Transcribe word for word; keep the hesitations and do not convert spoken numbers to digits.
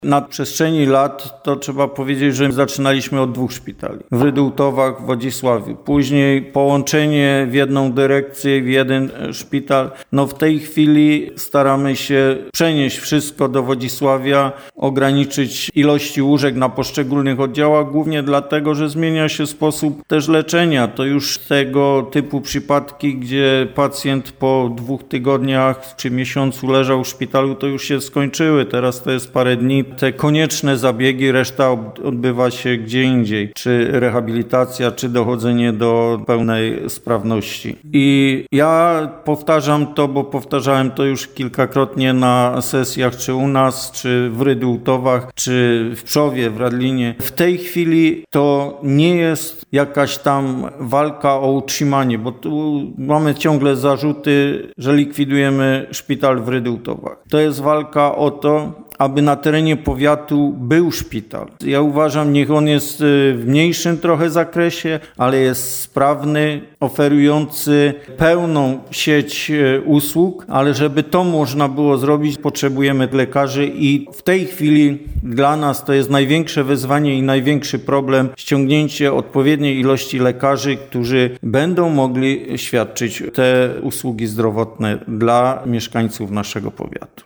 Na przestrzeni lat to trzeba powiedzieć, że zaczynaliśmy od dwóch szpitali. W Rydułtowach, w Wodzisławiu. Później połączenie w jedną dyrekcję, w jeden szpital. No w tej chwili staramy się przenieść wszystko do Wodzisławia, ograniczyć ilości łóżek na poszczególnych oddziałach, głównie dlatego, że zmienia się sposób też leczenia. To już tego typu przypadki, gdzie pacjent po dwóch tygodniach czy miesiącu leżał w szpitalu, to już się skończyły. Teraz to jest parę dni. Te konieczne zabiegi, reszta odbywa się gdzie indziej. Czy rehabilitacja, czy dochodzenie do pełnej sprawności. I ja powtarzam to, bo powtarzałem to już kilkakrotnie na sesjach, czy u nas, czy w Rydułtowach, czy w Przowie, w Radlinie. W tej chwili to nie jest jakaś tam walka o utrzymanie, bo tu mamy ciągle zarzuty, że likwidujemy szpital w Rydułtowach. To jest walka o to, aby na terenie powiatu był szpital. Ja uważam, niech on jest w mniejszym trochę zakresie, ale jest sprawny, oferujący pełną sieć usług, ale żeby to można było zrobić, potrzebujemy lekarzy i w tej chwili dla nas to jest największe wyzwanie i największy problem ściągnięcie odpowiedniej ilości lekarzy, którzy będą mogli świadczyć te usługi zdrowotne dla mieszkańców naszego powiatu.